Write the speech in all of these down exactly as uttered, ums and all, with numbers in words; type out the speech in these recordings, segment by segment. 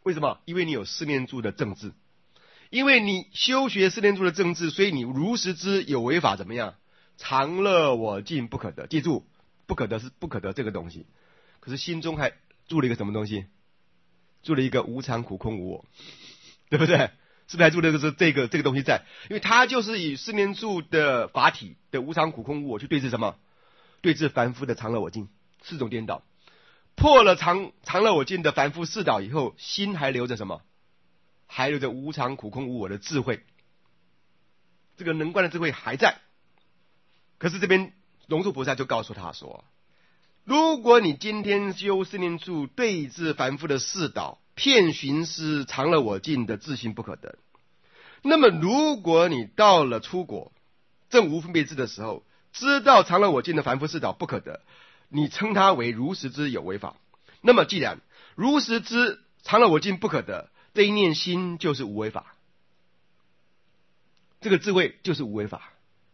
为什么？因为你有四念住的正治，因为你修学四念住的正治，所以你如实知有为法怎么样？常乐我净不可得。记住，不可得是不可得这个东西，可是心中还住了一个什么东西？住了一个无常苦空无我，对不对？是不是还住了这个这个这个东西在？因为它就是以四念住的法体的无常苦空无我去对治什么？对治凡夫的常乐我净四种颠倒。破了常常乐我净的凡夫四倒以后，心还留着什么？还留着无常苦空无我的智慧，这个能观的智慧还在。可是这边龙树菩萨就告诉他说，如果你今天修四念住对治凡夫的四倒，遍寻思常乐我净的自性不可得，那么如果你到了出果正无分别智的时候，知道常乐我净的凡夫四倒不可得，你称它为如实知有为法。那么既然如实知常乐我净不可得，这一念心就是无为法，这个智慧就是无为法。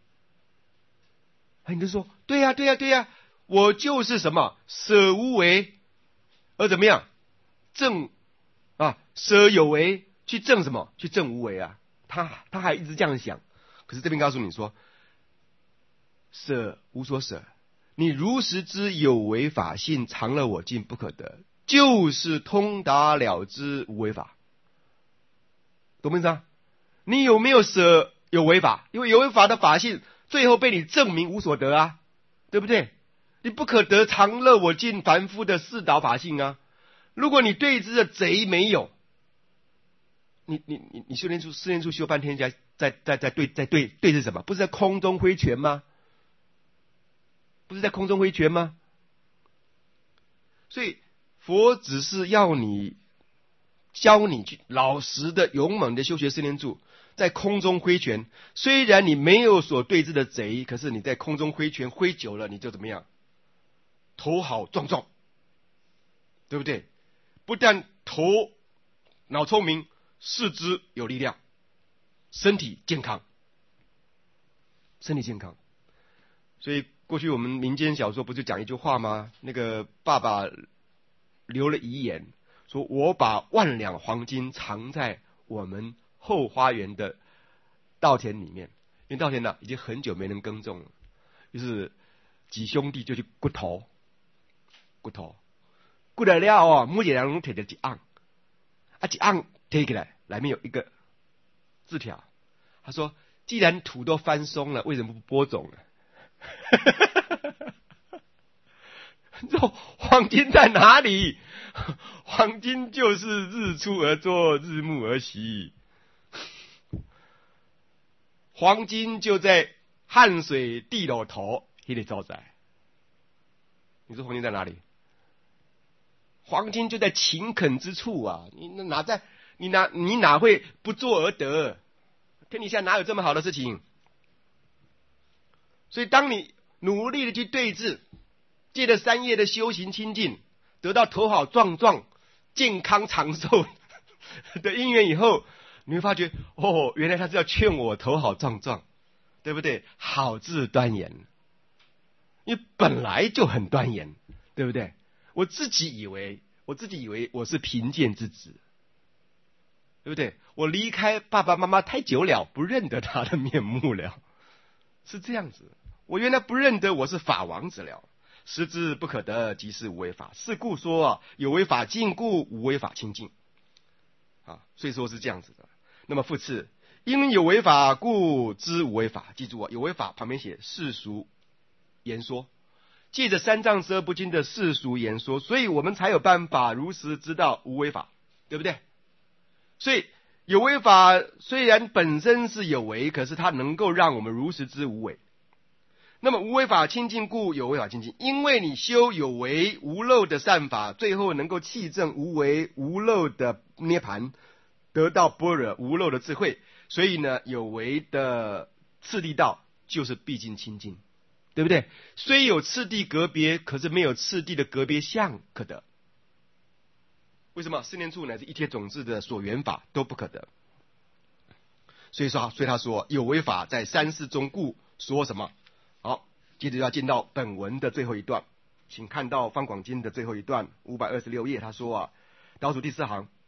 哎，你就说对呀、啊、对呀、啊、对呀、啊，我就是什么舍无为而怎么样证啊，舍有为去证什么？去证无为啊。他他还一直这样想，可是这边告诉你说，舍无所舍，你如实知有为法性常乐我净不可得，就是通达了知无为法。懂不懂啊？你有没有舍有为法？因为有为法的法性最后被你证明无所得啊，对不对？你不可得常乐我净凡夫的四倒法性啊。如果你对治的贼没有，你你你你修炼出四念处修半天，在在在在对在对对治什么？不是在空中挥拳吗？不是在空中挥拳吗？所以佛只是要你教你去老实的勇猛的修学四念处，在空中挥拳。虽然你没有所对治的贼，可是你在空中挥拳挥久了，你就怎么样？头好壮壮，对不对？不但头脑聪明，四肢有力量，身体健康，身体健康。所以过去我们民间小说不就讲一句话吗？那个爸爸留了遗言，说我把万两黄金藏在我们后花园的稻田里面，因为稻田呢已经很久没人耕种了，于是几兄弟就去骨头，骨头，骨来了哦，每个人拢摕着一盎，啊一盎摕起来，里面有一个字条，他说：既然土都翻松了，为什么不播种呢？这黄金在哪里？黄金就是日出而作，日暮而息。黄金就在汉水地老头那里招在。你说黄金在哪里？黄金就在勤恳之处啊！你哪在？你哪你哪会不作而得？天底下哪有这么好的事情？所以当你努力的去对治，借着三业的修行清净，得到头好壮壮、健康长寿的因缘以后，你会发觉哦，原来他是要劝我头好壮壮，对不对？好自端严，因为本来就很端严，对不对？我自己以为，我自己以为我是贫贱之子，对不对？我离开爸爸妈妈太久了，不认得他的面目了，是这样子。我原来不认得我是法王子了。实知不可得，即是无为法。是故说啊，有为法禁故，无为法清净。啊，所以说是这样子的。那么复次，因有为法故知无为法。记住啊，有为法旁边写世俗言说，借着三藏十二部经的世俗言说，所以我们才有办法如实知道无为法，对不对？所以有为法虽然本身是有为，可是它能够让我们如实知无为。那么无为法清净故有为法清净，因为你修有为无漏的善法，最后能够契证无为无漏的涅盘，得到般若无漏的智慧，所以呢，有为的次第道就是毕竟清净，对不对？虽有次第隔别，可是没有次第的隔别相可得。为什么？四念处乃至一切种子的所缘法都不可得。所以说，所以他说有为法在三世中故说什么？好，接着要进到本文的最后一段，请看到方广经的最后一段五百二十六页，他说啊，倒数第四行，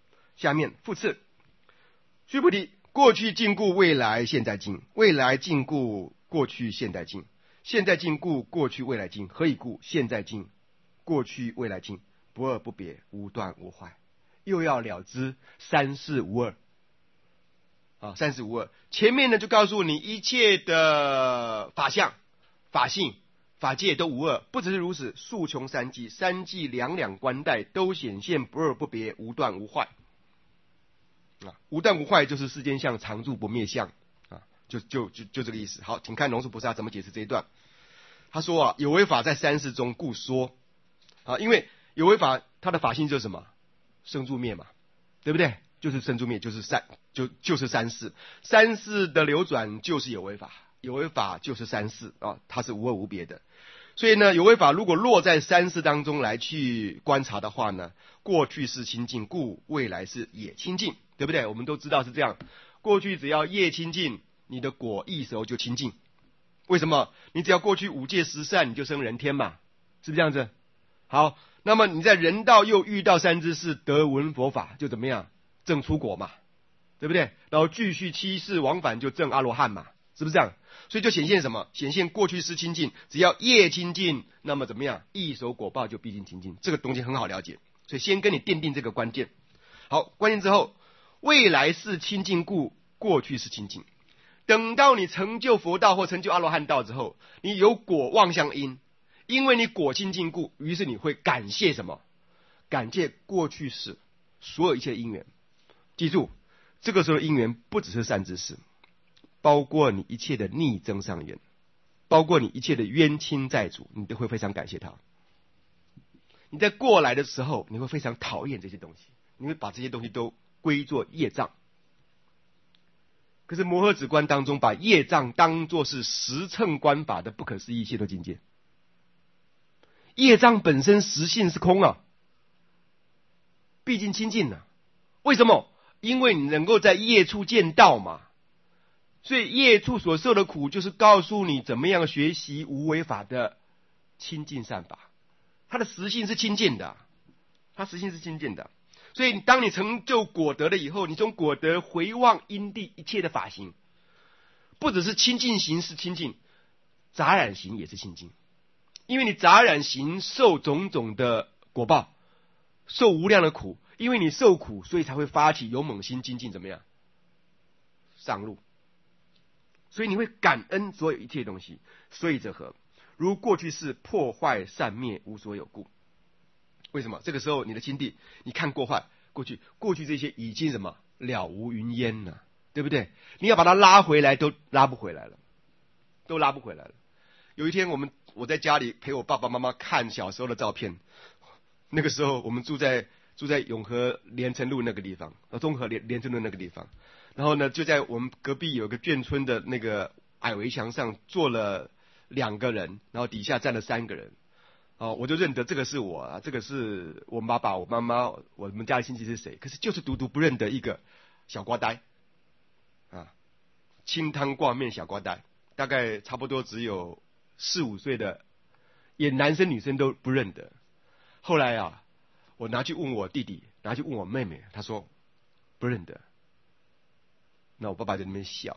下面复次，须菩提，过去尽故未来现在尽，未来尽故过去现在尽，现在尽故过去未来尽，何以故？现在尽过去未来尽，不二不别，无断无坏。又要了知三世无二啊，三世无二。前面呢就告诉你一切的法相、法性、法界都无二，不只是如此，数穷三际，三际两两观待，都显现不二不别，无断无坏。啊，无断无坏就是世间相常住不灭相啊，就就就就这个意思。好，请看龙树菩萨怎么解释这一段。他说啊，有为法在三世中故说啊，因为有为法它的法性就是什么？生住灭嘛，对不对？就是生住灭，就是三，就就是三世，三世的流转就是有为法，有为法就是三世啊，它是无二无别的。所以呢，有为法如果落在三世当中来去观察的话呢，过去是清净，故未来是也清净，对不对？我们都知道是这样，过去只要业清净，你的果一熟就清净。为什么？你只要过去五戒十善，你就升人天嘛，是不是这样子？好。那么你在人道又遇到三知识，得闻佛法，就怎么样？证出果嘛，对不对？然后继续七世往返，就证阿罗汉嘛，是不是这样？所以就显现什么？显现过去是清净，只要业清净，那么怎么样？一手果报就必定清净。这个东西很好了解，所以先跟你奠定这个关键。好，关键之后，未来是清净故，过去是清净。等到你成就佛道或成就阿罗汉道之后，你有果妄相因。因为你果清净故，于是你会感谢什么？感谢过去世所有一切因缘。记住，这个时候的因缘不只是善知识，包括你一切的逆增上缘，包括你一切的冤亲债主，你都会非常感谢他。你在过来的时候，你会非常讨厌这些东西，你会把这些东西都归作业障。可是摩诃止观当中，把业障当作是实乘观法的不可思议解脱境界。业障本身实性是空啊，毕竟清净啊。为什么？因为你能够在业处见道嘛。所以业处所受的苦，就是告诉你怎么样学习无为法的清净善法。它的实性是清净的，它实性是清净的。所以当你成就果德了以后，你从果德回望因地一切的法行，不只是清净行是清净，杂染行也是清净。因为你杂染行受种种的果报，受无量的苦，因为你受苦，所以才会发起勇猛心精进，怎么样上路？所以你会感恩所有一切东西。所以则何？如过去世破坏散灭，无所有故。为什么？这个时候你的心地，你看过坏过去，过去这些已经什么了无云烟了，对不对？你要把它拉回来，都拉不回来了，都拉不回来了。有一天我们我在家里陪我爸爸妈妈看小时候的照片，那个时候我们住在住在永和连城路那个地方，呃中和连连城路那个地方，然后呢就在我们隔壁有个眷村的那个矮围墙上坐了两个人，然后底下站了三个人，哦，我就认得这个是我啊，这个是我爸爸我妈妈我们家的亲戚是谁，可是就是独独不认得一个小瓜呆啊，清汤挂面小瓜呆，大概差不多只有四五岁的，也男生女生都不认得。后来啊，我拿去问我弟弟，拿去问我妹妹，他说不认得。那我爸爸在那边笑，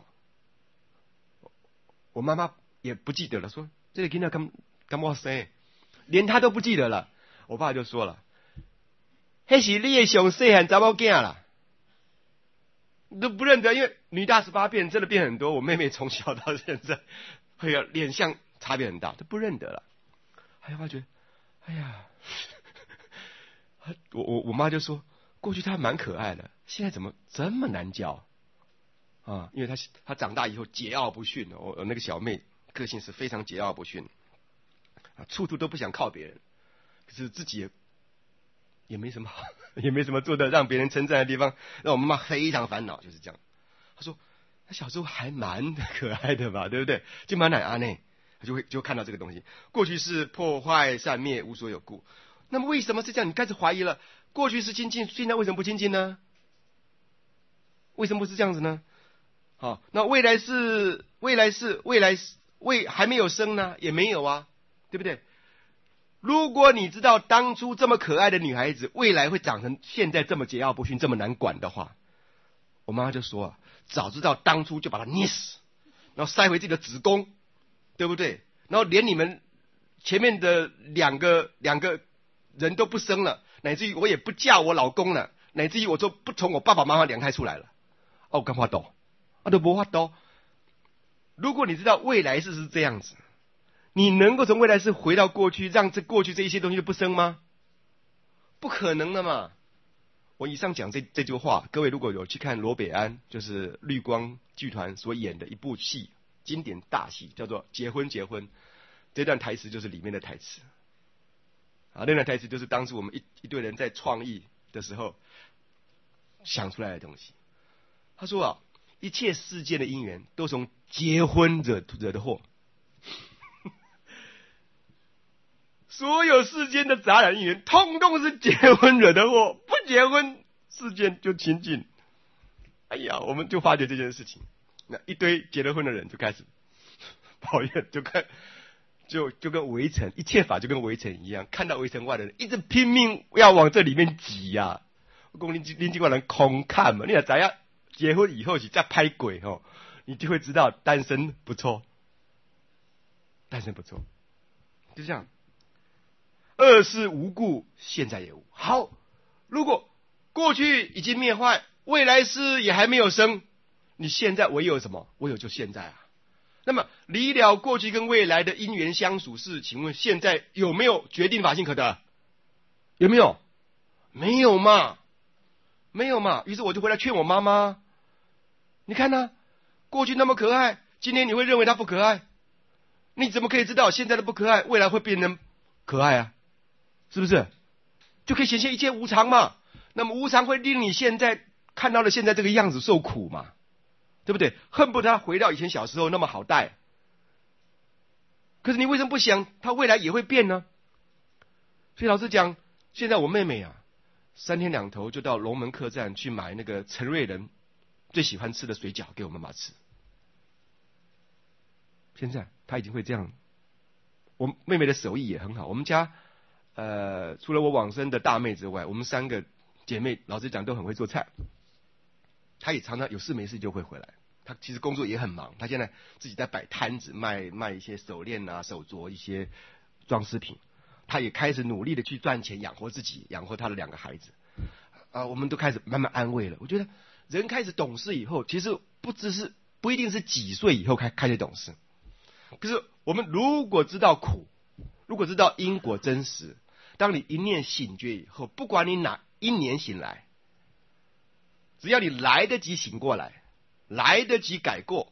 我妈妈也不记得了，说这个囡仔干干哇塞，连他都不记得了。我爸就说了，那是你的上细汉查某囝啦，你都不认得，因为女大十八变，真的变很多。我妹妹从小到现在，哎呀，脸相差别很大，都不认得了。哎呀，我觉得，哎呀，我我我妈就说，过去她蛮可爱的，现在怎么这么难教啊？因为她她长大以后桀骜不驯，我我那个小妹个性是非常桀骜不驯啊，处处都不想靠别人，可是自己也也没什么好，也没什么做的让别人称赞的地方，让我妈妈非常烦恼，就是这样。她说，她小时候还蛮可爱的吧，对不对？就蛮奶阿内。就会就看到这个东西，过去是破坏散灭，无所有故。那么为什么是这样？你开始怀疑了，过去是清净，现在为什么不清净呢？为什么不是这样子呢？好，那未来是未来是未来是未还没有生呢，也没有啊，对不对？ 如果你知道当初这么可爱的女孩子，未来会长成现在这么桀骜不驯、这么难管的话，我妈妈就说啊，早知道当初就把她捏死，然后塞回自己的子宫，对不对？然后连你们前面的两个两个人都不生了，乃至于我也不嫁我老公了，乃至于我就不从我爸爸妈妈娘胎出来了。哦，干嘛懂？啊，都不法懂。如果你知道未来式是这样子，你能够从未来式回到过去，让这过去这一些东西就不生吗？不可能的嘛。我以上讲这这句话，各位如果有去看罗北安，就是绿光剧团所演的一部戏，经典大戏，叫做《结婚结婚》，这段台词就是里面的台词。啊，那段台词就是当时我们一一堆人在创意的时候想出来的东西。他说啊，一切世界的因缘都从结婚惹惹的祸。所有世间的杂染因缘，通通是结婚惹的祸。不结婚，世间就清净。哎呀，我们就发觉这件事情，那一堆结了婚的人就开始抱怨，就看就就跟围城，一切法就跟围城一样，看到围城外的人一直拼命要往这里面挤呀、啊。我讲你你这个人空看嘛，你要怎样结婚以后是再拍鬼哦，你就会知道单身不错，单身不错，就这样。恶事无故，现在也无。好，如果过去已经灭坏，未来世也还没有生，你现在唯有什么？唯有就现在啊。那么离了过去跟未来的因缘相属事，请问现在有没有决定法性可得？有没有？没有嘛，没有嘛。于是我就回来劝我妈妈，你看呢、啊，过去那么可爱，今天你会认为她不可爱？你怎么可以知道现在的不可爱，未来会变成可爱啊？是不是？就可以显现一切无常嘛。那么无常会令你现在看到了现在这个样子受苦嘛，对不对？恨不得他回到以前小时候那么好带。可是你为什么不想他未来也会变呢？所以老实讲，现在我妹妹啊，三天两头就到龙门客栈去买那个陈瑞仁最喜欢吃的水饺给我妈妈吃。现在她已经会这样。我妹妹的手艺也很好，我们家呃除了我往生的大妹之外，我们三个姐妹老实讲都很会做菜。她也常常有事没事就会回来。她其实工作也很忙，她现在自己在摆摊子卖卖一些手链啊、手镯一些装饰品。她也开始努力的去赚钱养活自己，养活她的两个孩子。啊、呃，我们都开始慢慢安慰了。我觉得人开始懂事以后，其实不只是不一定是几岁以后开开始懂事。可是我们如果知道苦，如果知道因果真实，当你一念醒觉以后，不管你哪一年醒来，只要你来得及醒过来，来得及改过，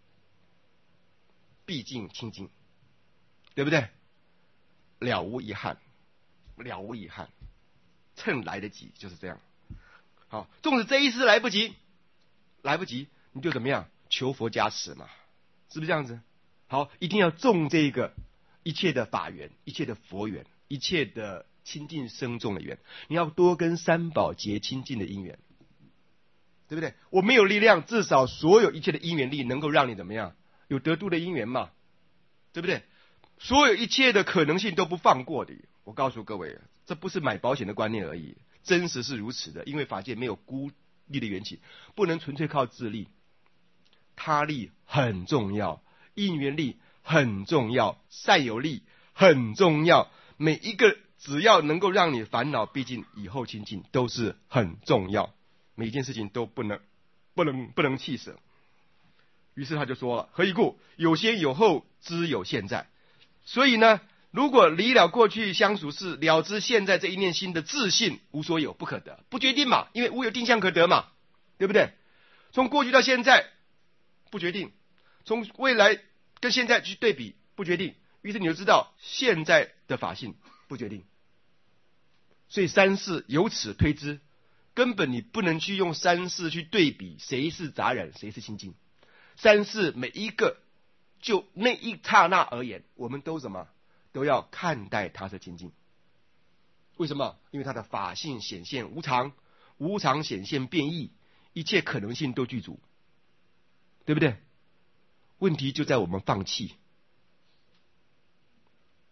毕竟清净，对不对？了无遗憾，了无遗憾，趁来得及就是这样。好，纵使这一世来不及，来不及，你就怎么样？求佛加持嘛，是不是这样子？好，一定要种这个一切的法缘，一切的佛缘，一切的亲近生众的缘。你要多跟三宝结亲近的因缘，对不对？我没有力量，至少所有一切的因缘力能够让你怎么样？有得度的因缘嘛，对不对？所有一切的可能性都不放过的。我告诉各位，这不是买保险的观念而已，真实是如此的。因为法界没有孤立的缘起，不能纯粹靠自力，他力很重要。因缘力很重要，善有力很重要，每一个只要能够让你烦恼毕竟以后清净都是很重要，每一件事情都不能不能不能弃舍。于是他就说了，何以故？有先有后，知有现在。所以呢，如果离了过去相属事，了知现在这一念心的自信无所有，不可得，不决定嘛，因为无有定向可得嘛，对不对？从过去到现在不决定，从未来跟现在去对比不决定，于是你就知道现在的法性不决定。所以三世由此推知，根本你不能去用三世去对比谁是杂染谁是清净。三世每一个就那一刹那而言，我们都什么都要看待它是清净。为什么？因为它的法性显现无常，无常显现变异，一切可能性都具足，对不对？问题就在我们放弃。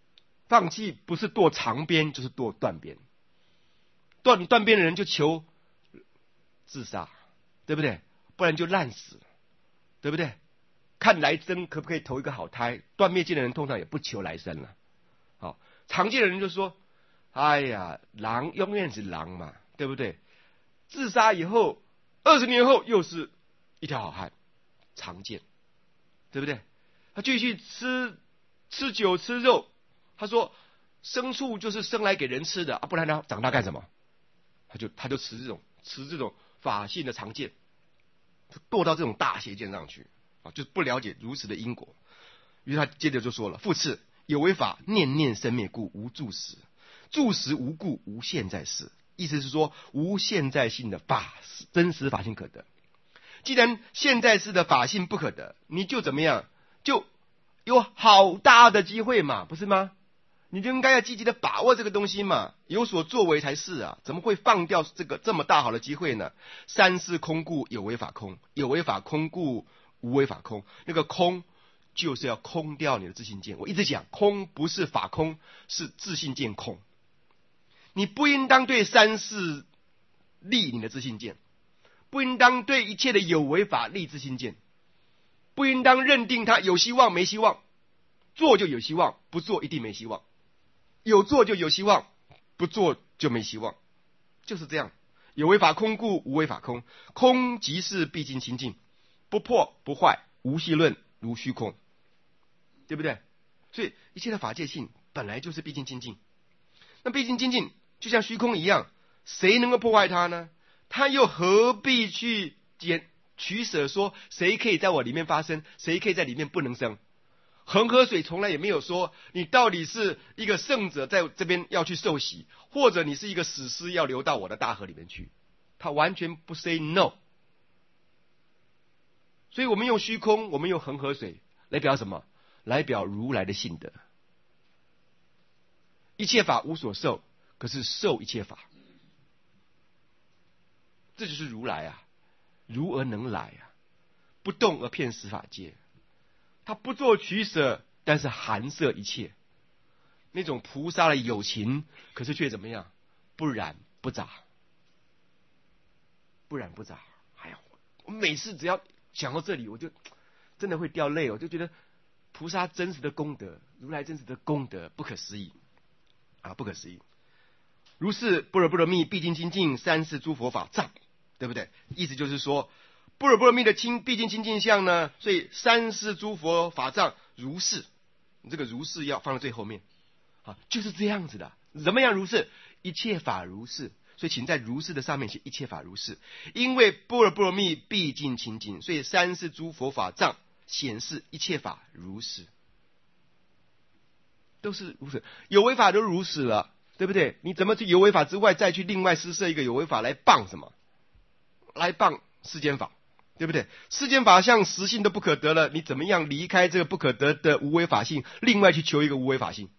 放弃不是堕长边就是堕断边，断断边的人就求自杀，对不对？不然就烂死，对不对？看来生可不可以投一个好胎？断灭界的人通常也不求来生了。好，常见的人就说：“哎呀，狼永远是狼嘛，对不对？自杀以后，二十年后又是一条好汉。”常见，对不对？他继续吃吃酒吃肉，他说牲畜就是生来给人吃的啊，不然他长大干什么？他就他就持这种持这种法性的常见，堕到这种大邪见上去啊，就不了解如此的因果。于是他接着就说了：“复次，有为法，念念生灭故，无住时；住时无故，无现在事。”意思是说，无现在性的法真实法性可得。既然现在式的法性不可得，你就怎么样？就有好大的机会嘛，不是吗？你就应该要积极的把握这个东西嘛，有所作为才是啊！怎么会放掉这个这么大好的机会呢？三世空故，有为法空；有为法空故，无为法空。那个空就是要空掉你的自性见。我一直讲，空不是法空，是自性见空。你不应当对三世立你的自性见。不应当对一切的有为法立自性见，不应当认定它有希望没希望，做就有希望，不做一定没希望，有做就有希望，不做就没希望，就是这样。有为法空故，无为法空，空即是毕竟清净，不破不坏，无系论如虚空，对不对？所以一切的法界性本来就是毕竟清净，那毕竟清净就像虚空一样，谁能够破坏它呢？他又何必去拣取舍，说谁可以在我里面发生，谁可以在里面不能生？恒河水从来也没有说你到底是一个圣者在这边要去受洗，或者你是一个死尸要流到我的大河里面去，他完全不 say no。 所以我们用虚空，我们用恒河水来表什么？来表如来的性德。一切法无所受，可是受一切法，这就是如来啊，如而能来啊，不动而遍十法界。他不做取舍，但是含摄一切。那种菩萨的有情，可是却怎么样？不染不杂，不染不杂。哎呀，我每次只要想到这里，我就真的会掉泪。我就觉得菩萨真实的功德，如来真实的功德，不可思议啊，不可思议。如是般若波罗蜜，毕竟清净，三世诸佛法藏。对不对？意思就是说，般若波罗蜜的清毕竟清净相呢，所以三世诸佛法藏如是，这个如是要放在最后面啊，就是这样子的。怎么样如是？一切法如是，所以请在如是的上面写一切法如是。因为般若波罗蜜毕竟清净，所以三世诸佛法藏显示一切法如是，都是如是。有为法都如是了，对不对？你怎么去有为法之外再去另外施设一个有为法来谤什么？来谤世间法，对不对？世间法像实性都不可得了，你怎么样离开这个不可得的无为法性，另外去求一个无为法性？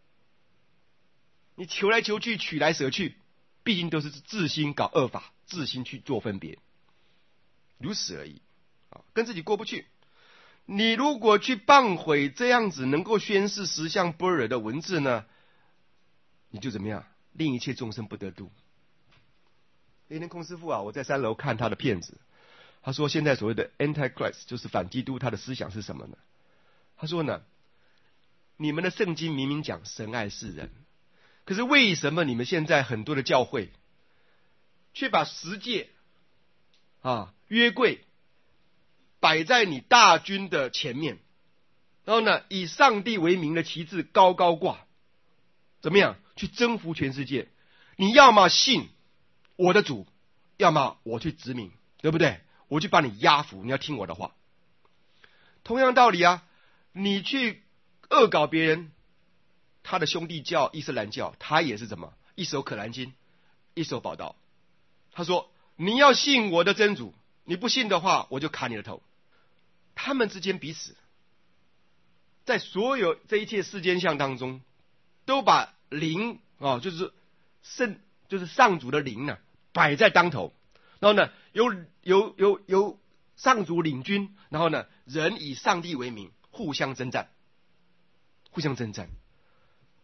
你求来求去，取来舍去，毕竟都是自心搞恶法，自心去做分别，如此而已啊，跟自己过不去。你如果去谤毁这样子能够宣示实相般若的文字呢，你就怎么样？令一切众生不得度。那天空师父啊，我在三楼看他的片子，他说现在所谓的 Antichrist 就是反基督，他的思想是什么呢？他说呢，你们的圣经明明讲神爱世人，可是为什么你们现在很多的教会却把十诫啊约柜摆在你大军的前面，然后呢以上帝为名的旗帜高高挂，怎么样去征服全世界？你要么信我的主，要么我去殖民，对不对？我去把你压服，你要听我的话。同样道理啊，你去恶搞别人，他的兄弟教伊斯兰教，他也是怎么一手可兰经，一手宝刀。他说你要信我的真主，你不信的话，我就砍你的头。他们之间彼此在所有这一切世间相当中，都把灵啊，就是圣，就是上主的灵呢，摆在当头。然后呢，由由由由上主领军，然后呢，人以上帝为名，互相征战，互相征战。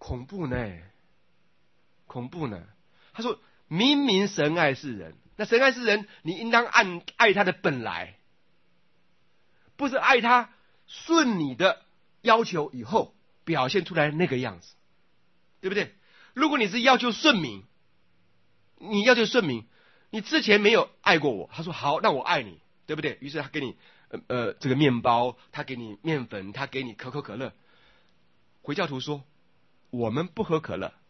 恐怖呢，恐怖呢。他说，明明神爱世人，那神爱世人，你应当按爱他的本来，不是爱他顺你的要求以后表现出来那个样子，对不对？如果你是要求顺民，你要求顺民，你之前没有爱过我，他说好，那我爱你，对不对？于是他给你呃呃这个面包，他给你面粉，他给你可口可乐。回教徒说，我们不喝可乐，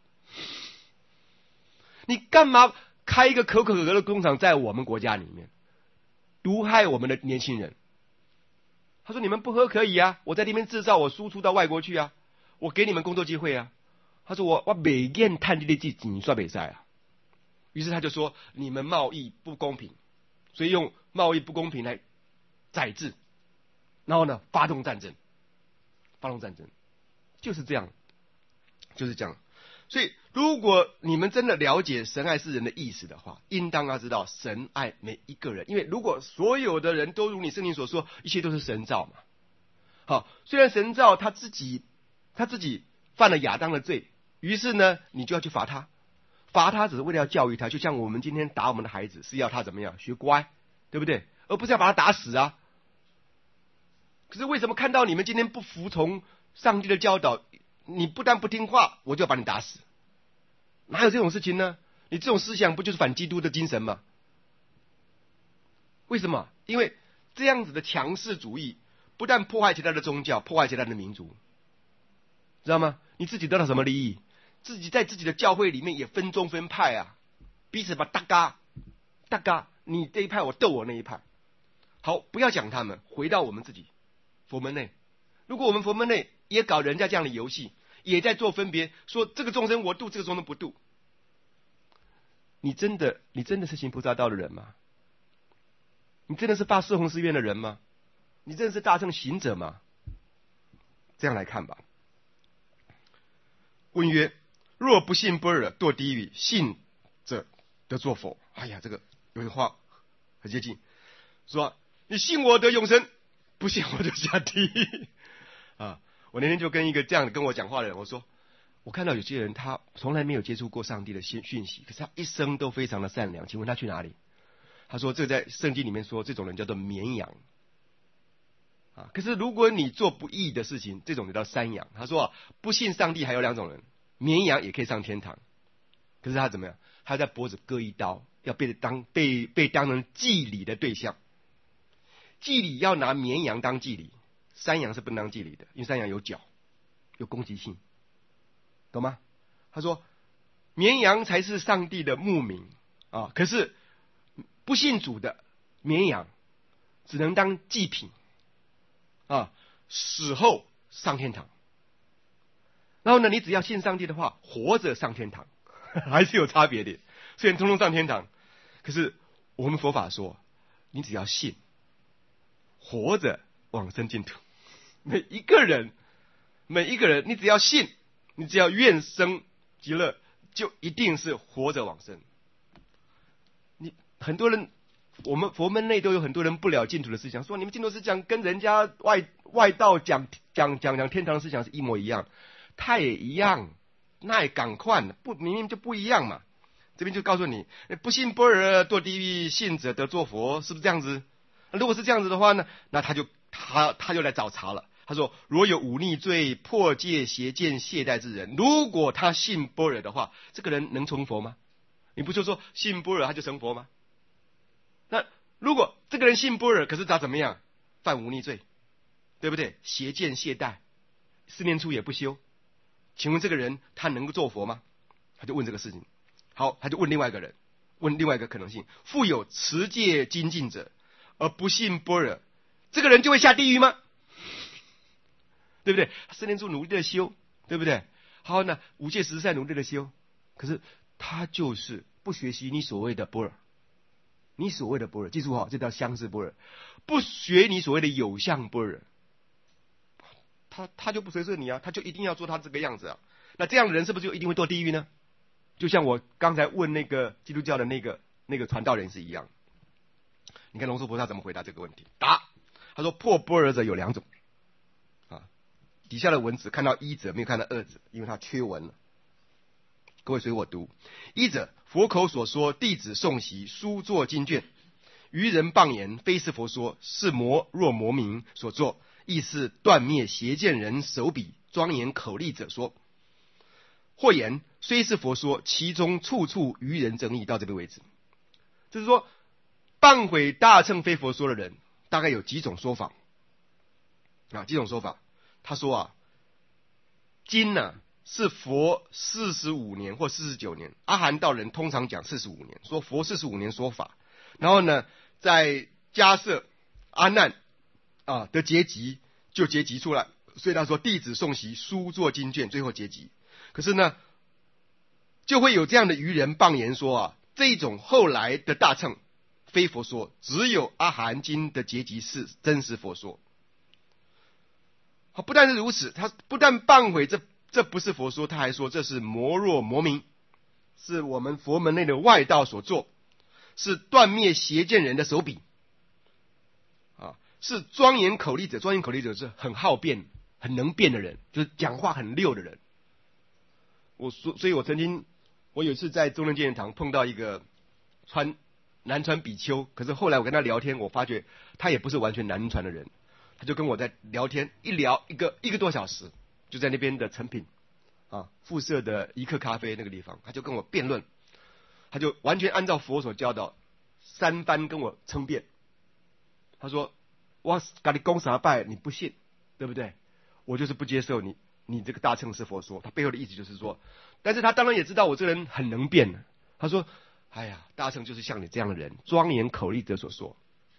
你干嘛开一个可口可乐工厂在我们国家里面，毒害我们的年轻人？他说你们不喝可以啊，我在那边制造，我输出到外国去啊，我给你们工作机会啊。他说我我每件探地的自己你算比赛啊。于是他就说你们贸易不公平，所以用贸易不公平来宰制，然后呢发动战争，发动战争就是这样，就是这样。所以如果你们真的了解神爱世人的意思的话，应当要知道神爱每一个人，因为如果所有的人都如你圣经所说，一切都是神造嘛。好，虽然神造他自己他自己犯了亚当的罪，于是呢你就要去罚他，罚他只是为了要教育他，就像我们今天打我们的孩子是要他怎么样学乖，对不对？而不是要把他打死啊。可是为什么看到你们今天不服从上帝的教导，你不但不听话，我就要把你打死？哪有这种事情呢？你这种思想不就是反基督的精神吗？为什么？因为这样子的强势主义不但破坏其他的宗教，破坏其他的民族，知道吗？你自己得到什么利益？自己在自己的教会里面也分宗分派啊，彼此把大嘎大嘎，你这一派我斗我那一派。好，不要讲他们，回到我们自己佛门内。如果我们佛门内也搞人家这样的游戏，也在做分别，说这个众生我度，这个众生不度，你真的你真的是行菩萨道的人吗？你真的是发四弘誓愿的人吗？你真的是大乘行者吗？这样来看吧。问曰：若不信般若，堕地狱；信者得作佛。哎呀，这个有的话很接近，说你信我得永生，不信我就下地狱啊！我那天就跟一个这样跟我讲话的人，我说，我看到有些人他从来没有接触过上帝的讯息，可是他一生都非常的善良，请问他去哪里？他说这在圣经里面说这种人叫做绵羊啊。可是如果你做不义的事情，这种人叫山羊。他说、啊、不信上帝还有两种人，绵羊也可以上天堂，可是他怎么样？他在脖子割一刀，要被当被被当成祭礼的对象。祭礼要拿绵羊当祭礼，山羊是不能当祭礼的，因为山羊有角，有攻击性，懂吗？他说绵羊才是上帝的牧民啊，可是不信主的绵羊只能当祭品啊，死后上天堂。然后呢，你只要信上帝的话，活着上天堂，还是有差别的。虽然通通上天堂，可是我们佛法说，你只要信，活着往生净土。每一个人，每一个人，你只要信，你只要愿生极乐，就一定是活着往生。你很多人，我们佛门内都有很多人不了净土的思想，说你们净土思想跟人家外外道讲讲讲讲天堂的思想是一模一样，他也一样，那也赶快不明明就不一样嘛。这边就告诉你，不信般若堕地狱，信者得作佛，是不是这样子？如果是这样子的话呢，那他就他他就来找茬了。他说，若有忤逆罪、破戒、邪见、懈怠之人，如果他信般若的话，这个人能成佛吗？你不就说信般若他就成佛吗？那如果这个人信般若，可是他怎么样？犯忤逆罪，对不对？邪见懈怠，四念处也不修，请问这个人他能够做佛吗？他就问这个事情。好，他就问另外一个人，问另外一个可能性：复有持戒精进者，而不信般若，这个人就会下地狱吗？对不对？四念处努力的修，对不对？好，那五戒十善努力的修，可是他就是不学习你所谓的般若，你所谓的般若，记住哈，这叫相似般若，不学你所谓的有相般若，他他就不随顺你啊，他就一定要做他这个样子啊。那这样的人是不是就一定会堕地狱呢？就像我刚才问那个基督教的那个那个传道人是一样。你看龙树菩萨怎么回答这个问题？答，他说破般若者有两种啊， 底下的文字看到一者，没有看到二者，因为它缺文了。各位随我读：一者，佛口所说，弟子诵习，书作经卷，愚人谤言，非是佛说，是魔若魔名所作，亦是断灭邪见人手笔，庄严口立者说。或言虽是佛说，其中处处愚人争议。到这边为止，就是说谤毁大乘非佛说的人，大概有几种说法啊，几种说法。他说啊，经呢、啊、是佛四十五年或四十九年，阿含道人通常讲四十五年，说佛四十五年说法，然后呢，在迦叶阿难啊的结集就结集出来，所以他说弟子诵习，书作经卷，最后结集。可是呢，就会有这样的愚人谤言说啊，这种后来的大乘非佛说，只有阿含经的结集是真实佛说。不但是如此，他不但谤毁这这不是佛说，他还说这是魔若魔名，是我们佛门内的外道所做，是断灭邪见人的手笔啊，是庄严口立者。庄严口立者是很好辩、很能辩的人，就是讲话很溜的人。我说，所以我曾经，我有一次在中正纪念堂碰到一个穿南传比丘，可是后来我跟他聊天，我发觉他也不是完全南传的人，他就跟我在聊天，一聊一个一个多小时，就在那边的成品啊附设的一克咖啡那个地方，他就跟我辩论，他就完全按照佛所教导，三番跟我称辩。他说：“我跟你讲啥拜，你不信，对不对？我就是不接受你。”你这个大乘是佛说，他背后的意思就是说，但是他当然也知道我这个人很能辩。他说：“哎呀，大乘就是像你这样的人，庄严口立者所说。”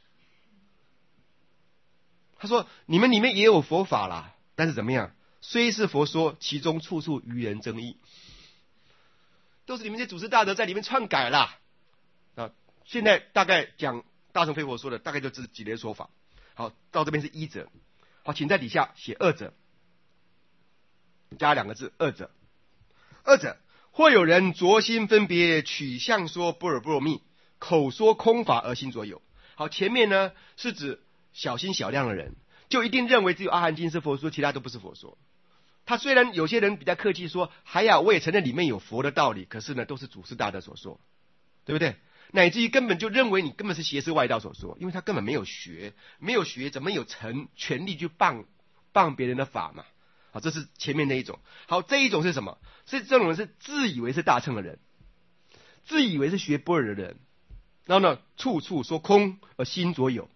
他说：“你们里面也有佛法啦，但是怎么样？虽是佛说，其中处处愚人争议，都是你们这祖师大德在里面篡改啦。”啊，现在大概讲大乘非佛说的，大概就这几类说法。好，到这边是一者。好，请在底下写二者。加两个字，二者。二者，或有人着心分别，取相说般若波罗蜜，口说空法而心着有。好，前面呢是指小心小量的人，就一定认为只有阿含经是佛说，其他都不是佛说。他虽然有些人比较客气说，还呀，我也承认里面有佛的道理，可是呢，都是祖师大德所说，对不对？乃至于根本就认为你根本是邪师外道所说，因为他根本没有学，没有学怎么有成权力去谤谤别人的法嘛？好，这是前面那一种。好，这一种是什么？是这种人是自以为是大乘的人，自以为是学般若的人，然后呢，处处说空而心着有。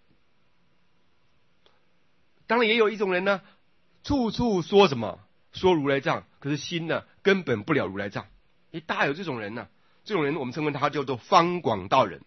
当然也有一种人呢，处处说什么说如来藏，可是心呢根本不了如来藏。也大有这种人呢、啊，这种人我们称为他叫做方广道人。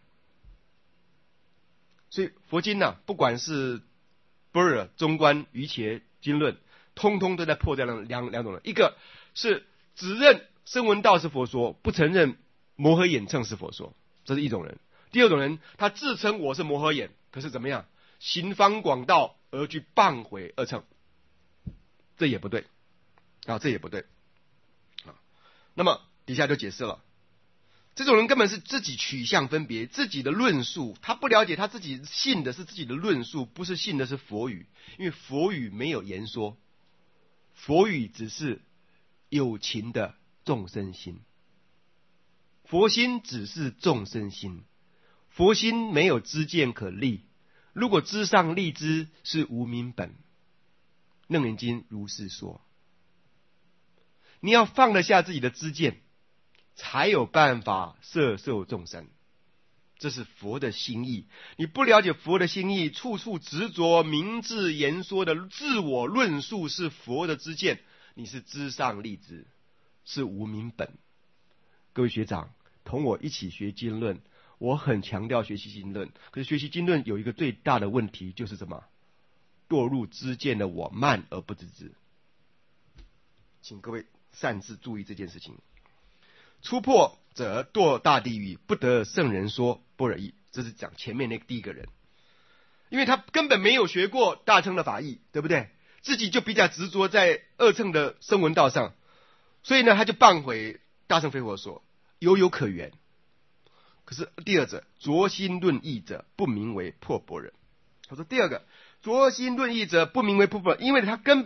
所以佛经呢、啊，不管是般若、中观、瑜伽经论，通通都在破这两两两种人，一个是只认声闻道是佛说，不承认摩诃眼乘是佛说，这是一种人。第二种人，他自称我是摩诃眼，可是怎么样，行方广道而去谤毁二乘，这也不对啊，这也不对啊。那么底下就解释了，这种人根本是自己取向分别，自己的论述，他不了解他自己信的是自己的论述，不是信的是佛语，因为佛语没有言说。佛语只是有情的众生心，佛心只是众生心，佛心没有知见可立，如果知上立知是无明本，楞严经如是说。你要放得下自己的知见，才有办法摄受众生，这是佛的心意。你不了解佛的心意，处处执着明智言说的自我论述是佛的知见，你是知上立知，是无明本。各位学长，同我一起学经论，我很强调学习经论，可是学习经论有一个最大的问题，就是什么？堕入知见的我慢而不自知。请各位擅自注意这件事情。初破者堕大地狱，不得圣人说般若义。这是讲前面那个第一个人，因为他根本没有学过大乘的法义，对不对？自己就比较执着在二乘的声闻道上，所以呢，他就谤毁大乘非佛说，犹有可原。可是第二者，着心论义者，不名为破般若。他说第二个，着心论义者，不名为破般若，因为他根本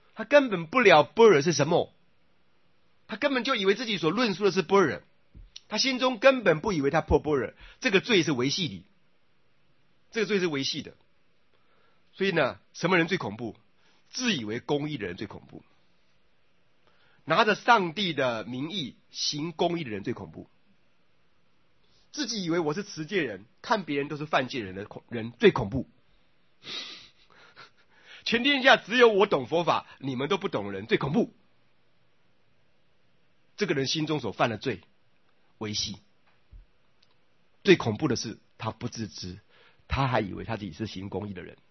他根本不了般若是什么，他根本就以为自己所论述的是般若，他心中根本不以为他破般若，这个罪是维系的，这个罪是维系的。所以呢，什么人最恐怖？自以为公义的人最恐怖，拿着上帝的名义行公义的人最恐怖，自己以为我是持戒人，看别人都是犯戒人的人最恐怖。全天下只有我懂佛法，你们都不懂的人最恐怖。这个人心中所犯的罪维系，最恐怖的是他不自知，他还以为他自己是行公义的人，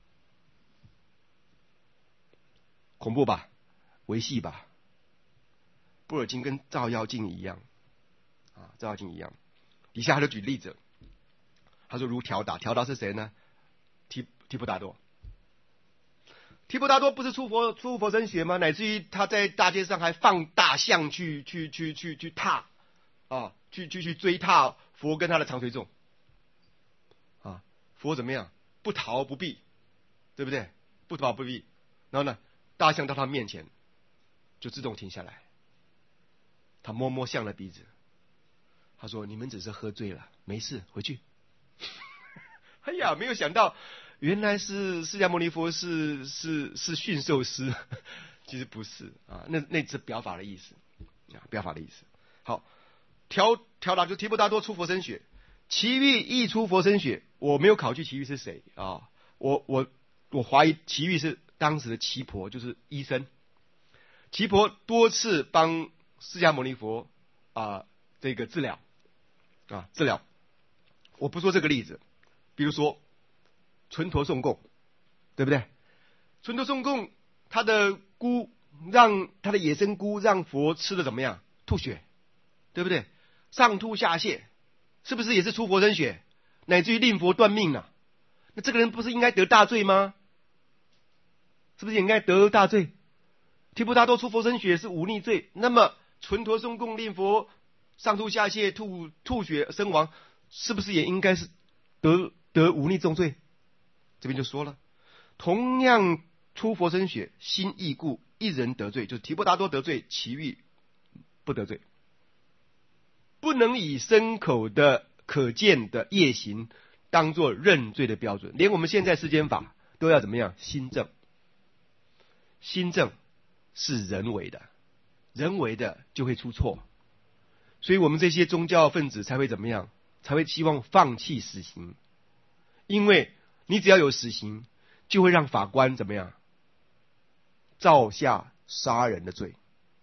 恐怖吧，维系吧。般若经跟照妖镜一样啊，照妖镜一样。底下他就举例子，他说如调达，调达是谁呢？提提婆达多。提婆达多不是出佛出佛身血吗？乃至于他在大街上还放大象去去去去去踏啊，去去去追踏佛跟他的长随众啊。佛怎么样？不逃不避，对不对？不逃不避。然后呢，大象到他面前就自动停下来，他摸摸象的鼻子，他说：“你们只是喝醉了，没事，回去。”哎呀，没有想到。原来是释迦牟尼佛是是是驯兽师，其实不是啊，那那是表法的意思啊，表法的意思。好，调调达就提婆达多出佛身血，奇遇亦出佛身血。我没有考据奇遇是谁啊，我我我怀疑奇遇是当时的奇婆，就是医生。奇婆多次帮释迦牟尼佛啊这个治疗啊治疗。我不说这个例子，比如说。纯陀送供，对不对？纯陀送供，他的菇让他的野生菇让佛吃的怎么样？吐血，对不对？上吐下泻，是不是也是出佛身血？乃至于令佛断命啊？那这个人不是应该得大罪吗？是不是也应该得大罪？提婆达多出佛身血是忤逆罪，那么纯陀送供令佛上吐下泻、吐吐血身亡，是不是也应该是得得忤逆重罪？这边就说了，同样出佛身血，心亦故，一人得罪，就是提婆达多得罪，其余不得罪。不能以身口的可见的业行当作认罪的标准，连我们现在世间法都要怎么样？心正，心正是人为的，人为的就会出错，所以我们这些宗教分子才会怎么样？才会希望放弃死刑，因为你只要有死刑，就会让法官怎么样？造下杀人的罪，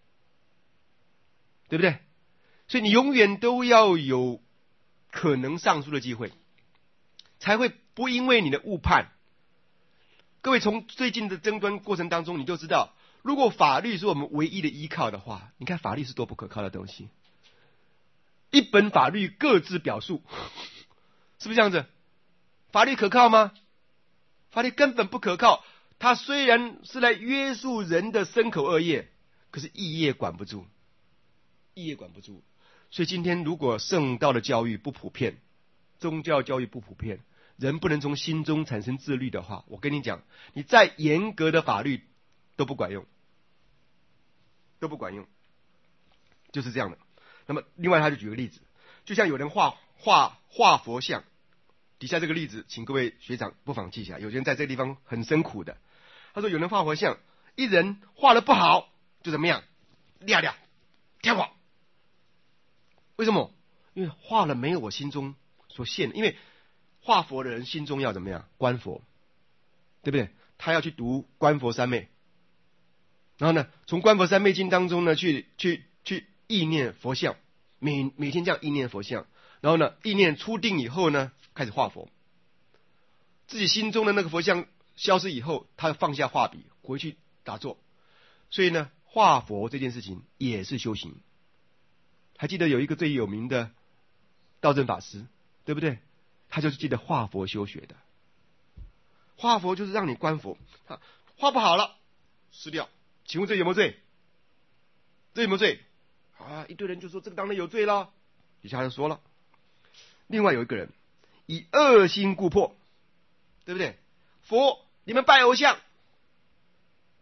对不对？所以你永远都要有可能上诉的机会，才会不因为你的误判。各位从最近的争端过程当中，你就知道，如果法律是我们唯一的依靠的话，你看法律是多不可靠的东西。一本法律各自表述，是不是这样子？法律可靠吗？法律根本不可靠。它虽然是来约束人的身口恶业，可是意业管不住，意业管不住。所以今天如果圣道的教育不普遍，宗教教育不普遍，人不能从心中产生自律的话，我跟你讲，你再严格的法律都不管用，都不管用，就是这样的。那么另外他就举个例子，就像有人画画画佛像，底下这个例子请各位学长不妨记下来，有些人在这个地方很辛苦的。他说有人画佛像，一人画的不好就怎么样？亮亮跳跑。为什么？因为画了没有我心中所现的，因为画佛的人心中要怎么样？观佛，对不对？他要去读观佛三昧，然后呢，从观佛三昧经当中呢，去去去意念佛像，每每天这样意念佛像，然后呢，意念出定以后呢，开始画佛。自己心中的那个佛像消失以后，他放下画笔，回去打坐。所以呢，画佛这件事情也是修行。还记得有一个最有名的道正法师，对不对？他就是记得画佛修学的。画佛就是让你观佛，他画不好了，撕掉。请问这有没有罪？这有没有罪？啊，一堆人就说这个当然有罪了。底下就说了，另外有一个人以恶心故破，对不对？佛，你们拜偶像，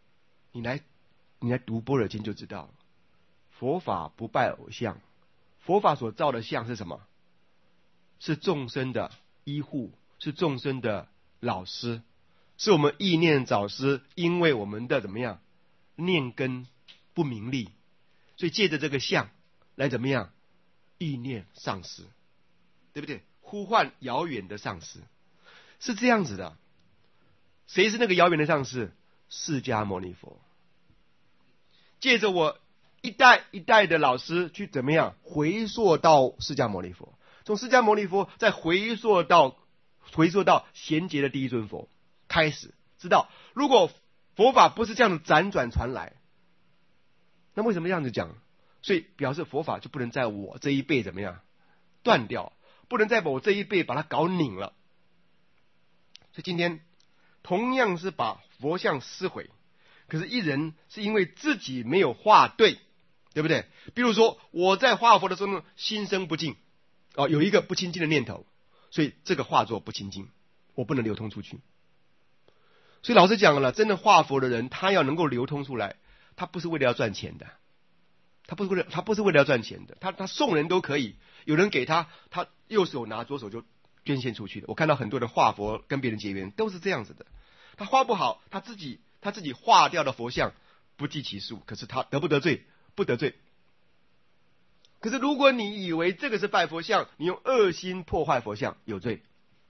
你来你来读般若经就知道，佛法不拜偶像，佛法所造的像是什么？是众生的医护，是众生的老师，是我们意念早失，因为我们的怎么样念根不明利，所以借着这个像来怎么样意念丧失，对不对？呼唤遥远的上师，是这样子的。谁是那个遥远的上师？释迦牟尼佛。借着我一代一代的老师去怎么样回溯到释迦牟尼佛，从释迦牟尼佛再回溯到回溯到贤劫的第一尊佛，开始知道，如果佛法不是这样子辗转传来，那为什么这样子讲？所以表示佛法就不能在我这一辈怎么样断掉，不能在我这一辈把它搞拧了。所以今天同样是把佛像撕毁，可是一人是因为自己没有画对，对不对？比如说我在画佛的时候呢，心生不净，哦，有一个不清净的念头，所以这个画作不清净，我不能流通出去。所以老师讲了，真的画佛的人，他要能够流通出来，他不是为了要赚钱的，他不是为了他不是为了要赚钱的，他他送人都可以，有人给他，他右手拿，左手就捐献出去的。我看到很多人画佛跟别人结缘都是这样子的，他画不好，他自己他自己画掉的佛像不计其数，可是他得不得罪？不得罪。可是如果你以为这个是拜佛像，你用恶心破坏佛像，有罪，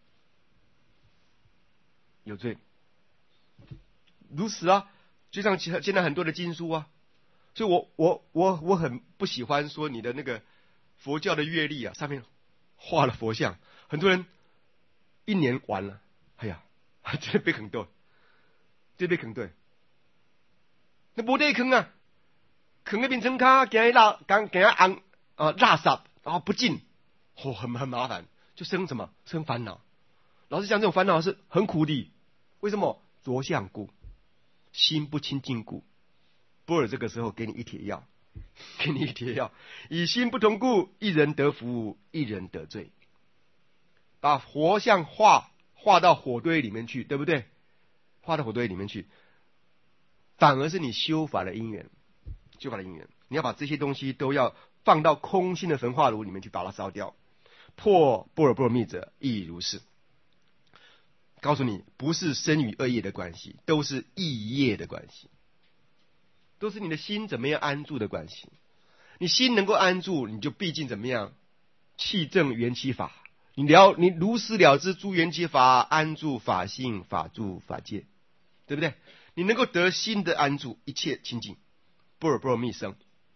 有罪。如此啊，就像现在很多的经书啊，所以我我我我很不喜欢说你的那个佛教的阅历啊，上面画了佛像，很多人一年完了，哎呀，这被坑对，这被坑对，那不得坑啊，坑那边撑卡，给人拉，给给人按啊拉撒，然后不进，哦，很很麻烦，就生什么生烦恼。老实讲，这种烦恼是很苦的，为什么？着相故，心不清净故。般若这个时候给你一帖药，给你一帖药，以心不同故，一人得福，一人得罪。把佛像画画到火堆里面去，对不对？画到火堆里面去，反而是你修法的因缘，修法的因缘。你要把这些东西都要放到空心的焚化炉里面去，把它烧掉。破般若波罗蜜者亦如是。告诉你，不是身与恶业的关系，都是意业的关系，都是你的心怎么样安住的关系。你心能够安住，你就毕竟怎么样气正缘起法，你了你如实了知诸缘起法，安住法性，法住法界，对不对？你能够得心的安住，一切清净，般若波罗蜜生，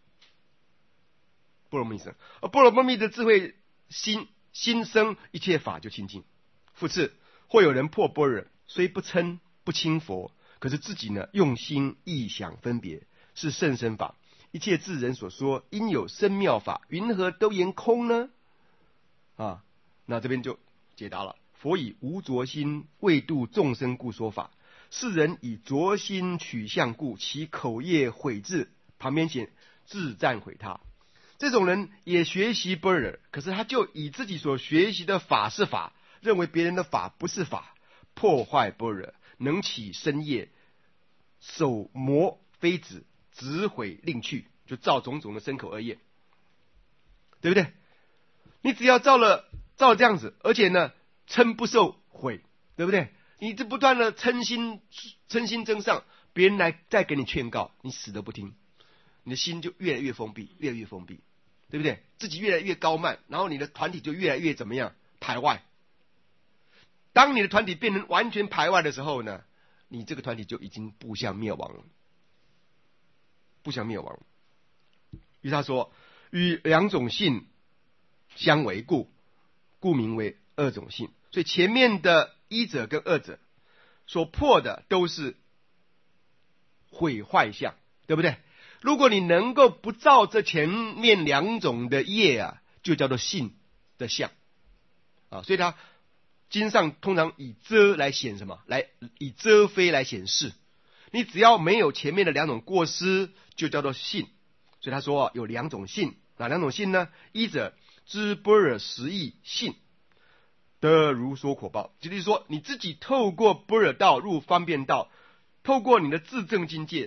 般若蜜生，而般若波罗蜜的智慧心心生，一切法就清净。复次，或有人破般若，虽不称不轻佛，可是自己呢用心意想分别，是甚深法。一切智人所说，应有深妙法，云何都言空呢？啊，那这边就解答了。佛以无着心为度众生故说法，世人以着心取相故，其口业毁字，旁边写自赞毁他。这种人也学习般若，可是他就以自己所学习的法是法，认为别人的法不是法，破坏般若，能起身业，手磨非止，直毁令去，就造种种的身口恶业，对不对？你只要造了造了这样子，而且呢嗔不受毁，对不对？你这不断的嗔心嗔心增上，别人来再给你劝告，你死都不听，你的心就越来越封闭，越来越封闭，对不对？自己越来越高慢，然后你的团体就越来越怎么样排外。当你的团体变成完全排外的时候呢，你这个团体就已经步向灭亡了，步向灭亡。于是他说，与两种性相违故，故名为二种性。所以前面的一者跟二者所破的都是毁坏相，对不对？如果你能够不造这前面两种的业啊，就叫做性的相啊。所以他经上通常以遮来显什么？来以遮非来显示。你只要没有前面的两种过失，就叫做性。所以他说有两种性，哪两种性呢？一者知般若实义性，得如说果报。就是说，你自己透过般若道入方便道，透过你的自证境界，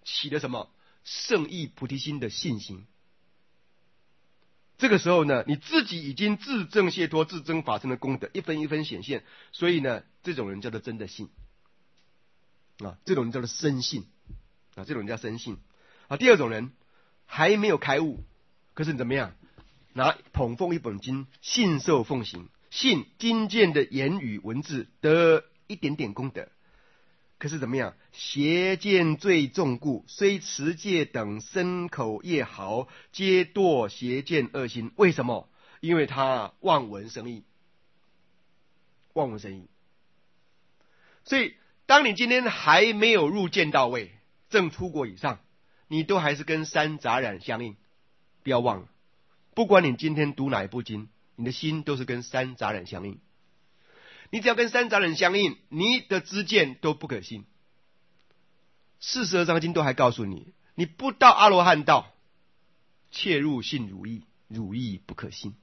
起了什么圣意菩提心的信心。这个时候呢，你自己已经自证解脱、自证法身的功德一分一分显现，所以呢，这种人叫做真的信啊，这种人叫做深信啊，这种人叫深信啊。第二种人还没有开悟，可是你怎么样？拿捧奉一本经，信受奉行，信经鉴的言语文字得一点点功德，可是怎么样？邪见最重故，虽持戒等身口业好，皆堕邪见恶心。为什么？因为他望闻生义，望闻生义。所以，当你今天还没有入见到位，正出国以上，你都还是跟三杂染相应。不要忘了，不管你今天读哪一部经，你的心都是跟三杂染相应。你只要跟三杂染相应，你的知见都不可信。四十二章经都还告诉你，你不到阿罗汉道，切入信汝意，汝意不可信。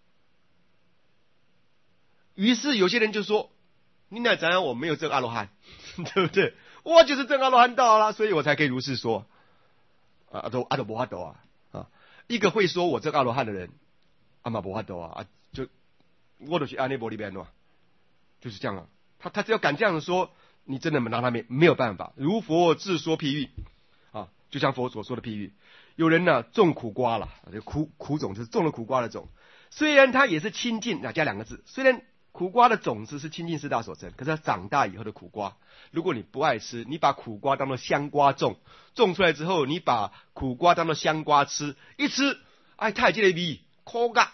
于是有些人就说，你哪怎样我没有证阿罗汉，对不对？我就是证阿罗汉道啦，所以我才可以如是说。啊，都阿都无法度啊啊！一个会说我证阿罗汉的人，阿嘛无法度啊，就我就是安尼无里边喏，就是这样啊。他他只要敢这样说，你真的拿他没没有办法。如佛自说譬喻啊，就像佛所说的譬喻，有人呢种苦瓜了，这苦苦种就是种了苦瓜的种，虽然它也是亲近啊，加两个字，虽然苦瓜的种子是亲近四大所生，可是它长大以后的苦瓜，如果你不爱吃，你把苦瓜当作香瓜种，种出来之后，你把苦瓜当作香瓜吃，一吃，哎，太这个味，苦嘎，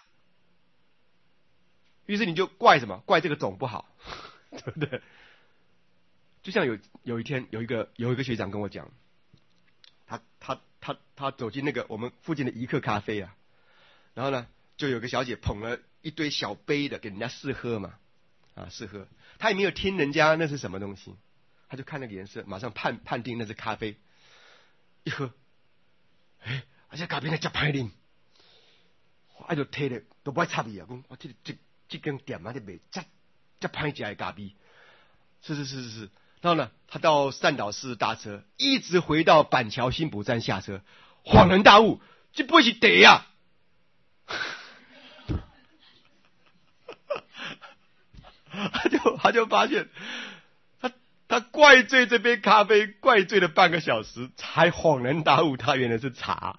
于是你就怪什么？怪这个种不好，对不对？就像有有一天有一个有一个学长跟我讲，他他他他走进那个我们附近的怡客咖啡啊，然后呢，就有个小姐捧了一堆小杯的给人家试喝嘛，啊试喝，他也没有听人家那是什么东西，他就看那个颜色，马上判判定那是咖啡，一喝，哎，而且咖啡那真歹啉，我就摕咧都不爱插味啊，讲我这这这间店啊，这卖真真歹食的咖啡，是是是是是。然后呢，他到善导寺搭车，一直回到板桥新埔站下车，恍然大悟，这不是茶呀！他就他就发现，他他怪罪这杯咖啡，怪罪了半个小时，才恍然大悟，他原来是茶。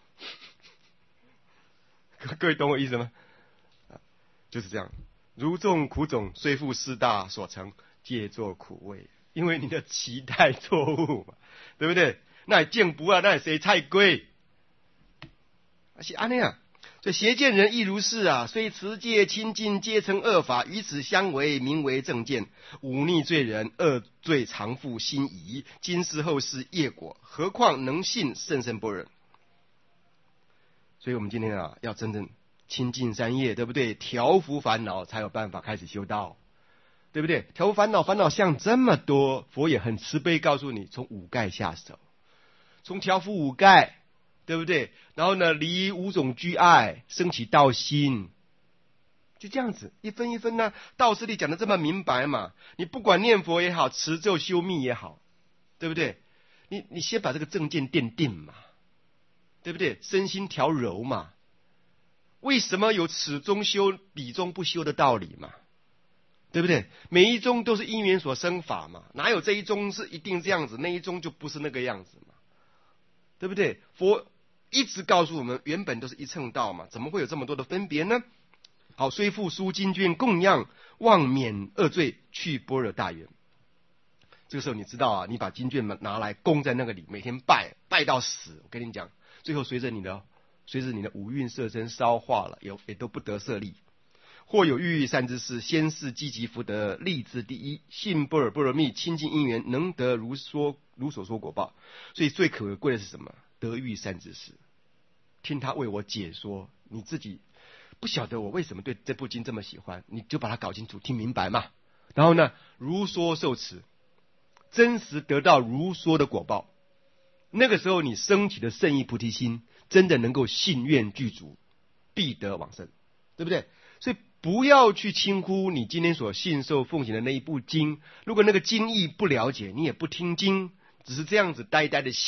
各位懂我意思吗？就是这样，如种苦种，虽复四大所成，皆作苦味。因为你的期待错误嘛，对不对？那见不啊，那谁菜龟？是安那样，所以邪见人亦如是啊。虽持戒清净，皆成恶法，与此相违，名为正见。忤逆罪人，恶罪常负心疑，今世后世业果，何况能信甚深般若？所以我们今天啊，要真正清净三业，对不对？调伏烦恼，才有办法开始修道。对不对？调伏烦恼，烦恼相这么多，佛也很慈悲，告诉你从五盖下手，从调伏五盖，对不对？然后呢，离五种居碍，升起道心，就这样子一分一分呢。道士里讲的这么明白嘛，你不管念佛也好，持咒修密也好，对不对？你你先把这个正见奠定嘛，对不对？身心调柔嘛。为什么有此中修彼中不修的道理嘛？对不对？每一宗都是因缘所生法嘛，哪有这一宗是一定这样子，那一宗就不是那个样子嘛？对不对？佛一直告诉我们，原本都是一乘道嘛，怎么会有这么多的分别呢？好，虽复书经卷供养，望免恶罪，去般若大愿。这个时候你知道啊，你把经卷拿来供在那个里，每天拜拜到死。我跟你讲，最后随着你的随着你的五蕴色身烧化了，也也都不得舍利。或有欲欲善知识，先是积极福德，立志第一，信般若波罗蜜，亲近因缘，能得如说如所说果报。所以最可贵的是什么？得遇善知识，听他为我解说。你自己不晓得我为什么对这部经这么喜欢，你就把它搞清楚，听明白嘛。然后呢，如说受持，真实得到如说的果报。那个时候你升起的圣意菩提心，真的能够信愿具足，必得往生，对不对？所以不要去轻忽你今天所信受奉行的那一部经，如果那个经义不了解，你也不听经，只是这样子呆呆的信，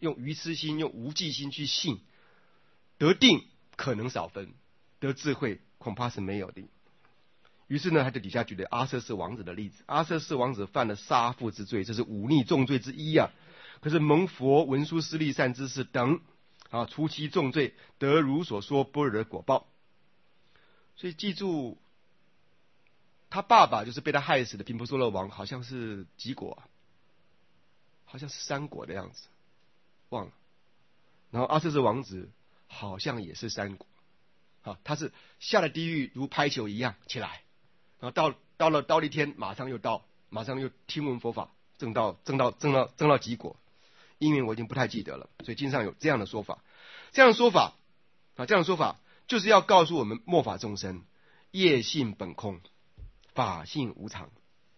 用愚痴心、用无记心去信，得定可能少分，得智慧恐怕是没有的。于是呢，他就底下举了阿瑟士王子的例子。阿瑟士王子犯了杀父之罪，这是忤逆重罪之一啊。可是蒙佛文殊师利善知识等啊，除其重罪，得如所说般若的果报。所以记住，他爸爸就是被他害死的频婆娑罗王，好像是几果啊？好像是三果的样子，忘了。然后阿瑟士王子好像也是三果，啊，他是下了地狱如拍球一样起来。然后到到了忉利天，马上又到，马上又听闻佛法，证到证到证到证到极果。因为我已经不太记得了，所以经上有这样的说法。这样的说法啊，这样的说法就是要告诉我们末法众生，业性本空，法性无常。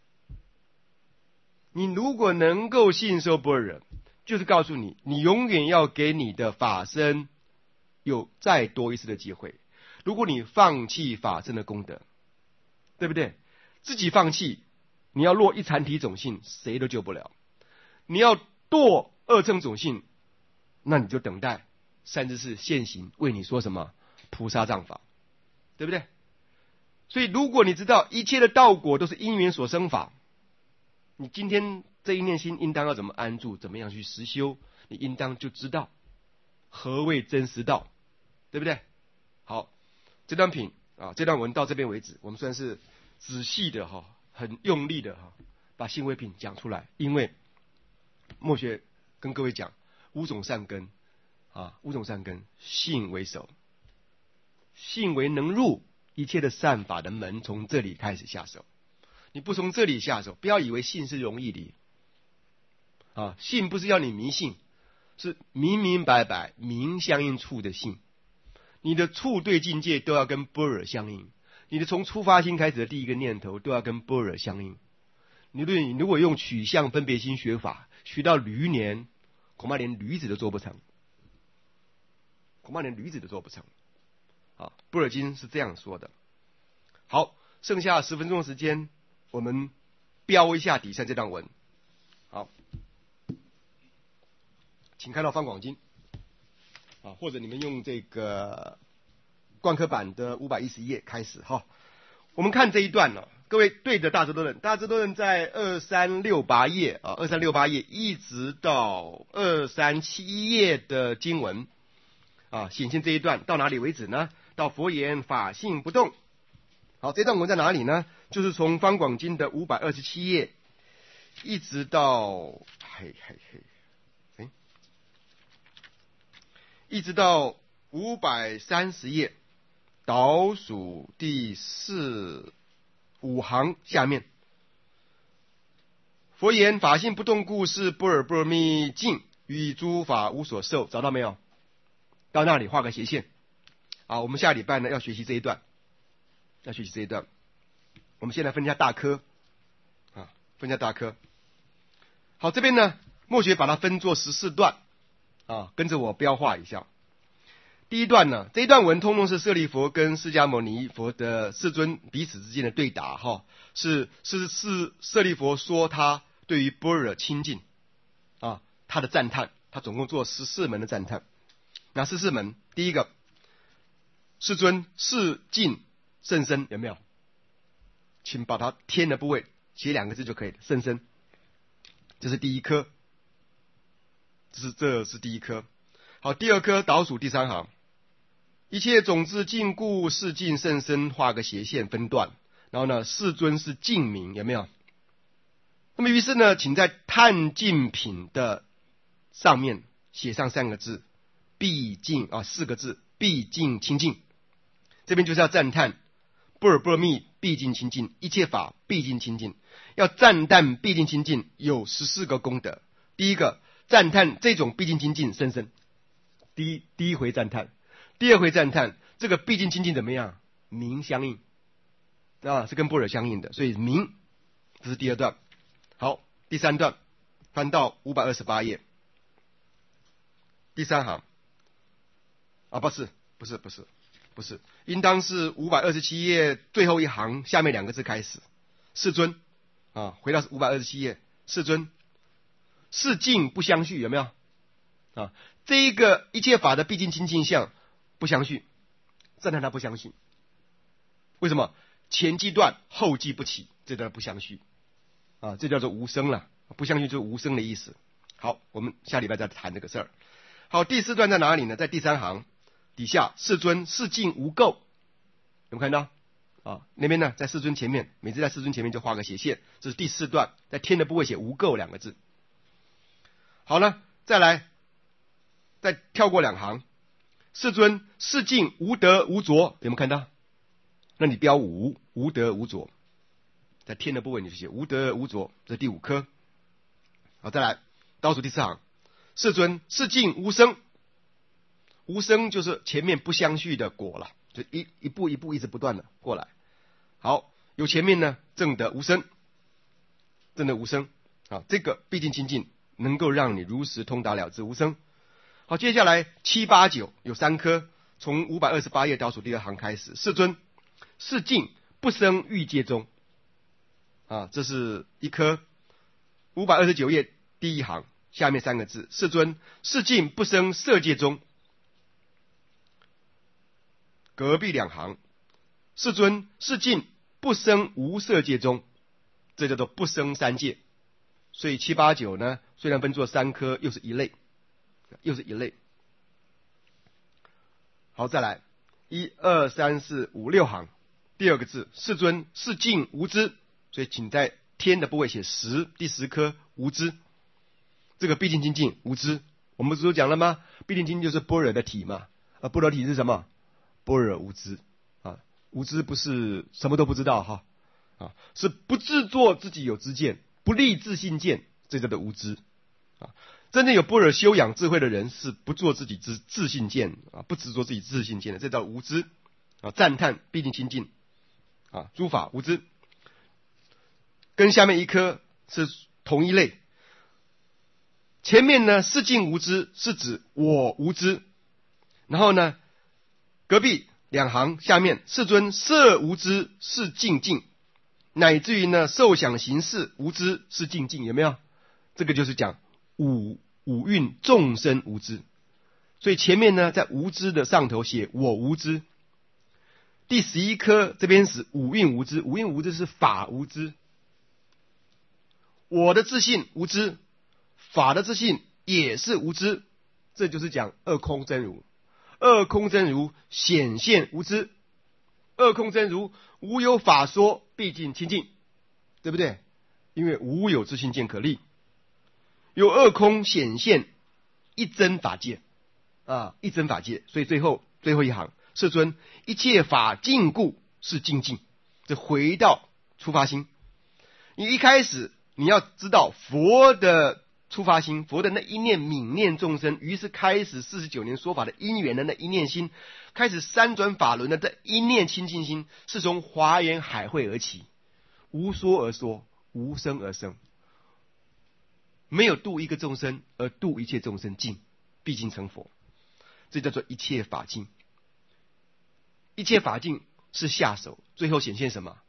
你如果能够信受般若，就是告诉你，你永远要给你的法身有再多一次的机会。如果你放弃法身的功德，对不对？自己放弃，你要落一禅体种性，谁都救不了。你要堕二乘种性，那你就等待三知识现行为你说什么菩萨藏法，对不对？所以如果你知道一切的道果都是因缘所生法，你今天这一念心应当要怎么安住，怎么样去实修，你应当就知道何谓真实道，对不对？好，这段品啊，这段文到这边为止，我们算是仔细的哈，很用力的哈，把信位品讲出来。因为末学跟各位讲，五种善根啊，五种善根，信为首，信为能入一切的善法的门，从这里开始下手。你不从这里下手，不要以为信是容易的啊，信不是要你迷信，是明明白白明相应处的信。你的处对境界都要跟般若相应，你的从出发心开始的第一个念头都要跟般若相应。你对你如果用取向分别心学法，学到驴年，恐怕连驴子都做不成，恐怕连驴子都做不成。啊，般若经是这样说的。好，剩下十分钟的时间，我们标一下底下这段文。好，请看到方广经啊，或者你们用这个贯科版的五百一十页开始哈。我们看这一段呢，各位对着大智多论，大智多论在二三六八页啊，二三六八页一直到二三七一页的经文啊，显现这一段到哪里为止呢？到佛言法性不动。好，这段文在哪里呢？就是从方广经的五百二十七页一直到嘿嘿嘿，哎，一直到五百三十页。倒数第四五行下面，佛言法性不动故，是般若波罗蜜尽，与诸法无所受。找到没有？到那里画个斜线。好，我们下礼拜呢要学习这一段，要学习这一段。我们先来分一下大科啊，分一下大科。好，这边呢，末学把它分作十四段啊，跟着我标画一下。第一段呢，这一段文通通是舍利弗跟释迦牟尼佛的世尊彼此之间的对答哈，是是是舍利弗说他对于般若亲近啊，他的赞叹，他总共做十四门的赞叹。哪十四门？第一个，世尊是尽甚深，有没有？请把它天的部位写两个字就可以了，甚深，这是第一科，这是这是第一科。好，第二科倒数第三行。一切种子尽故，是尽甚深，画个斜线分段。然后呢，世尊是净名，有没有？那么于是呢，请在叹尽品的上面写上三个字，毕竟啊，四个字，毕竟清净。这边就是要赞叹般若波罗蜜毕竟清净，一切法毕竟清净。要赞叹毕竟清净有十四个功德。第一个，赞叹这种毕竟清净深深，第一第一回赞叹。第二回赞叹这个毕竟清净怎么样？明相应啊，是跟般若相应的，所以明，这是第二段。好，第三段翻到五百二十八页，第三行啊，不是不是不是不是，应当是五百二十七页最后一行下面两个字开始。世尊啊，回到五百二十七页，世尊是净不相续，有没有？ 啊，这一个一切法的毕竟清净相不相续，赞叹它不相续。为什么？前既断，后继不起，这叫不相续啊，这叫做无生了。不相续就是无生的意思。好，我们下礼拜再谈这个事儿。好，第四段在哪里呢？在第三行底下，世尊世境无垢，有没有看到？啊，那边呢，在世尊前面，每次在世尊前面就画个斜线，这是第四段，在天的部位写无垢两个字。好了，再来，再跳过两行，世尊世境无得无着，有没有看到？那你标无，无得无着，在天的部位你就写无得无着，这是第五颗。好，再来倒数第四行，世尊世境无生，无生就是前面不相续的果了，就一一步一步一直不断的过来。好，有前面呢证得无生，证得无生啊，这个毕竟清净，能够让你如实通达了知无生。好，接下来七八九有三颗，从五百二十八页倒数第二行开始，世尊世境不生欲界中啊，这是一颗。五百二十九页第一行下面三个字，世尊世境不生色界中。隔壁两行，世尊世境不生无色界中，这叫做不生三界。所以七八九呢，虽然分作三科，又是一类，又是一类。好，再来一二三四五六行，第二个字，世尊世境无知，所以请在天的部位写十，第十颗无知。这个毕竟清净无知，我们不是都讲了吗？毕竟清净就是般若的体嘛，啊，般若体是什么？般若无知啊，无知不是什么都不知道哈，啊，是不自作自己有知见，不立自性见，这叫做无知啊。真正有般若修养智慧的人，是不做自己自自性见啊，不执着自己自性见的，这叫无知啊。赞叹毕竟清净啊，诸法无知。跟下面一颗是同一类，前面呢世境无知是指我无知，然后呢隔壁两行下面世尊色无知是境净，乃至于呢受想行识无知是境净，有没有？这个就是讲五五蕴众生无知，所以前面呢在无知的上头写我无知，第十一颗这边是五蕴无知，五蕴无知是法无知。我的自信无知，法的自信也是无知，这就是讲二空真如。二空真如显现无知，二空真如无有法说，毕竟清净，对不对？因为无有自性见可立，有二空显现一真法界啊，一真法界。所以最后最后一行，世尊一切法净故是净净，这回到出发心。你一开始你要知道佛的出发心，佛的那一念泯念众生，于是开始四十九年说法的因缘的那一念心，开始三转法轮的这一念清净心，是从华严海会而起，无说而说，无生而生，没有度一个众生而度一切众生尽，毕竟成佛，这叫做一切法尽。一切法尽是下手，最后显现什么？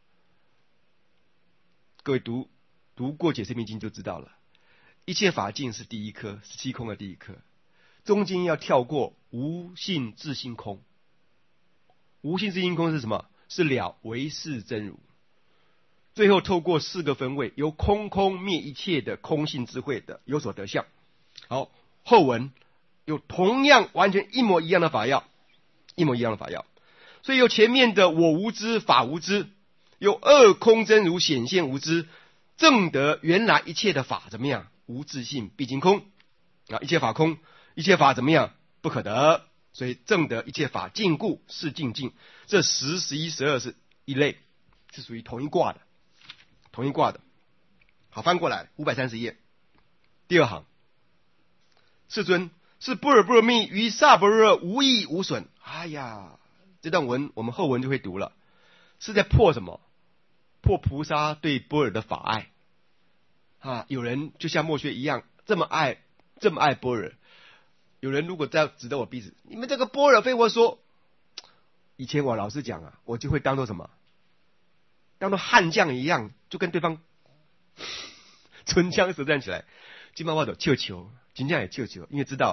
各位读读过解释密经就知道了，一切法尽是第一颗，是七空的第一颗，中间要跳过无性自性空。无性自性空是什么？是了唯识真如。最后透过四个分位，由空空灭一切的空性智慧的有所得相。好，后文有同样完全一模一样的法要，一模一样的法要。所以有前面的我无知法无知，有二空真如显现无知，证得原来一切的法怎么样？无自性毕竟空啊，一切法空，一切法怎么样？不可得。所以证得一切法尽故是尽尽。这十、十一、十二是一类，是属于同一卦的，同一卦的。好，翻过来五百三十页第二行，世尊是般若波罗蜜于萨般若无益无损。哎呀，这段文我们后文就会读了，是在破什么？破菩萨对般若的法爱啊！有人就像墨学一样这么爱，这么爱般若。有人如果在指着我鼻子，你们这个般若非我说，以前我老师讲啊，我就会当做什么？当做悍将一样，就跟对方唇枪舌战起来。金毛花朵球球，金将也球球，因为知道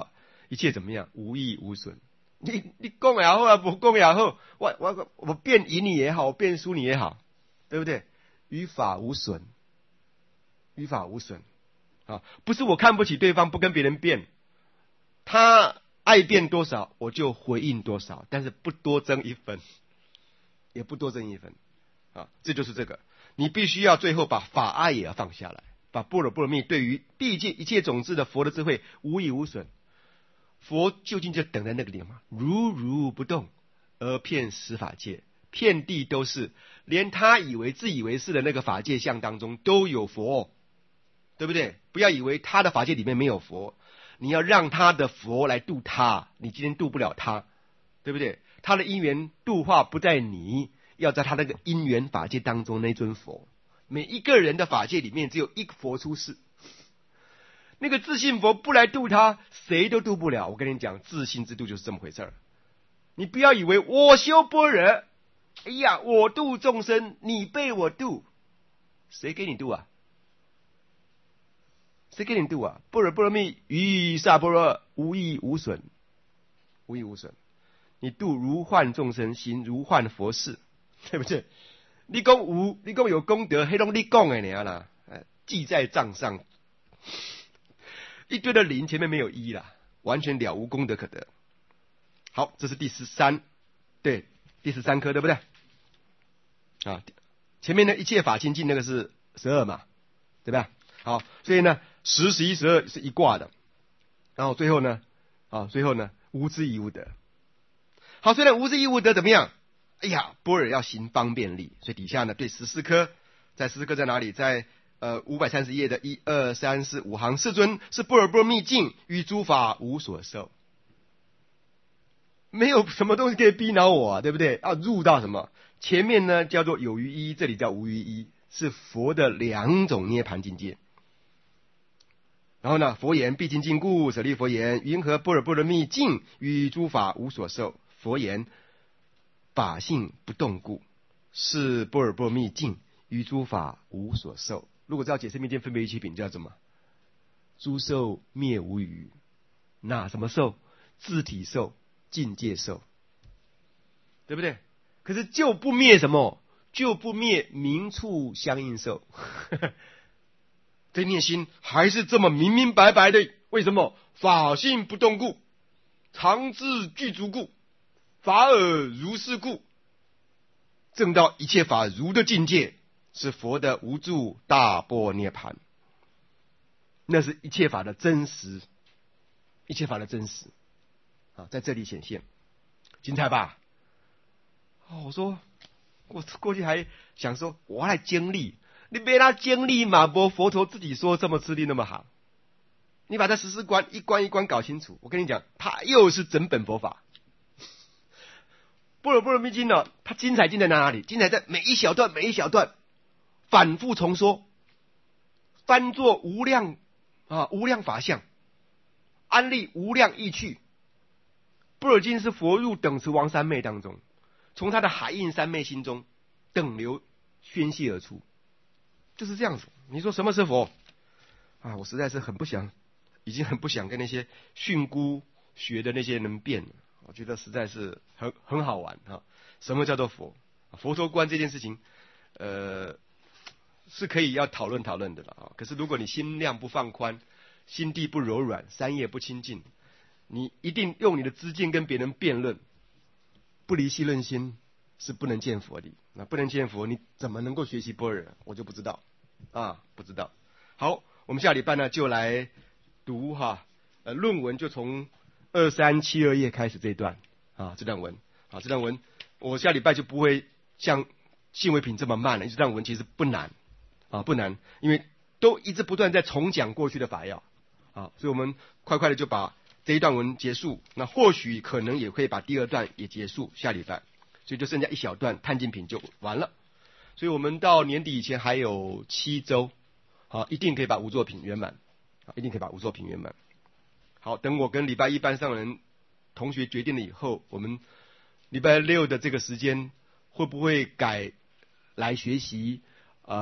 一切怎么样？无益无损。你你讲也好啊，不讲也好，我我我辩赢你也好，我辩输你也好，对不对？于法无损，于法无损啊！不是我看不起对方，不跟别人辩，他爱辩多少，我就回应多少，但是不多争一分，也不多争一分啊！这就是这个，你必须要最后把法爱也要放下来，把般若波罗蜜对于地界一切种子的佛的智慧无益无损。佛究竟就等在那个地方，如如不动，而遍十法界，遍地都是，连他以为自以为是的那个法界相当中都有佛，对不对？不要以为他的法界里面没有佛，你要让他的佛来度他，你今天度不了他，对不对？他的因缘度化不在你，要在他那个因缘法界当中那尊佛。每一个人的法界里面只有一个佛出世，那个自信佛不来度他，谁都度不了。我跟你讲，自信之度就是这么回事儿。你不要以为我修般若，哎呀，我度众生，你被我度，谁给你度啊？谁给你度啊？般若波罗蜜于萨般若，无益无损，无益无损。你度如幻众生，行如幻佛事，对不对？你讲无，你讲有功德，黑拢你讲的尔啦，记在账上。一堆的零，前面没有一啦，完全了无功德可得。好，这是第十三，对，第十三颗，对不对？啊，前面的一切法清净那个是十二嘛，对吧？好，所以呢，十、十一、十二是一卦的，然后最后呢，啊，最后呢，无知亦无得。好，虽然无知亦无得怎么样？哎呀，般若要行方便力，所以底下呢，对十四颗，在十四颗在哪里？在呃，五百三十页的一二三四五行，世尊是般若波罗蜜境，于诸法无所受，没有什么东西可以逼恼我啊，对不对？要入到什么？前面呢叫做有余一，这里叫无余一，是佛的两种涅盘境界。然后呢，佛言毕竟禁故，舍利佛言，云何般若波罗蜜境，于诸法无所受？佛言法性不动故，是般若波罗蜜境，于诸法无所受。如果照解释密经分别一起品，叫什么？诸受灭无余。那什么受？自体受、境界受，对不对？可是就不灭什么？就不灭名处相应受。这念心还是这么明明白白的。为什么？法性不动故，常自具足故，法尔如是故。证到一切法如的境界，是佛的无住大般涅盘，那是一切法的真实，一切法的真实啊，在这里显现，精彩吧？哦，我说，我过去还想说，我来经历，你别他经历嘛，不佛陀自己说这么吃力那么好，你把这十四关一关一关搞清楚，我跟你讲，它又是整本佛法。般若波罗蜜经呢，它精彩精彩在哪里？精彩在每一小段每一小段反复重说，翻作无量啊无量法相，安立无量意趣。般若经是佛入等持王三昧当中，从他的海印三昧心中等流宣泄而出，就是这样子。你说什么是佛啊？我实在是很不想，已经很不想跟那些训诂学的那些人辩了。我觉得实在是很很好玩啊！什么叫做佛？佛陀观这件事情，呃，是可以要讨论讨论的了啊。可是如果你心量不放宽，心地不柔软，三业不清净，你一定用你的知见跟别人辩论，不离析论心，是不能见佛的。那不能见佛，你怎么能够学习般若？我就不知道啊，不知道。好，我们下礼拜呢就来读哈，呃，论文就从二三七二页开始这一段啊，这段文啊，这段文我下礼拜就不会像信维品这么慢了，这段文其实不难啊，不难，因为都一直不断在重讲过去的法要啊，所以我们快快的就把这一段文结束，那或许可能也会把第二段也结束，下礼拜，所以就剩下一小段探尽品就完了，所以我们到年底以前还有七周，好，一定可以把无作品圆满，啊，一定可以把无作品圆满。好，等我跟礼拜一班上人同学决定了以后，我们礼拜六的这个时间会不会改来学习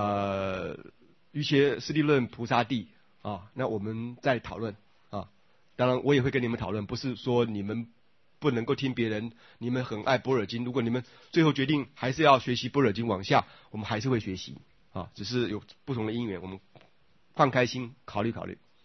呃瑜伽师地论菩萨地啊？那我们再讨论啊。 当然我也会跟你们讨论，不是说你们不能够听别人，你们很爱般若经，如果你们最后决定还是要学习般若经往下，我们还是会学习啊，只是有不同的因缘，我们放开心考虑考虑。